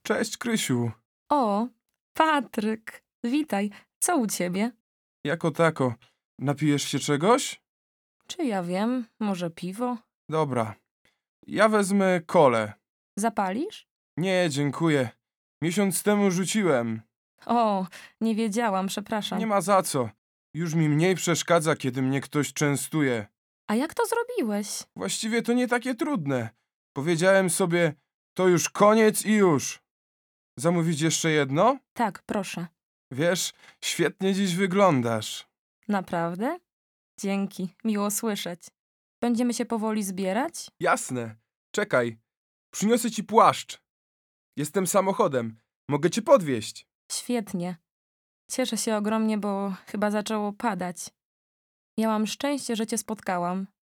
Cześć, Krysiu. O, Patryk, witaj. Co u ciebie? Jako tako. Napijesz się czegoś? Czy ja wiem, może piwo? Dobra. Ja wezmę kolę. Zapalisz? Nie, dziękuję. Miesiąc temu rzuciłem. O, nie wiedziałam, przepraszam. Nie ma za co. Już mi mniej przeszkadza, kiedy mnie ktoś częstuje. A jak to zrobiłeś? Właściwie to nie takie trudne. Powiedziałem sobie, to już koniec i już. Zamówić jeszcze jedno? Tak, proszę. Wiesz, świetnie dziś wyglądasz. Naprawdę? Dzięki, miło słyszeć. Będziemy się powoli zbierać? Jasne. Czekaj. Przyniosę ci płaszcz. Jestem samochodem. Mogę cię podwieźć. Świetnie. Cieszę się ogromnie, bo chyba zaczęło padać. Miałam szczęście, że cię spotkałam.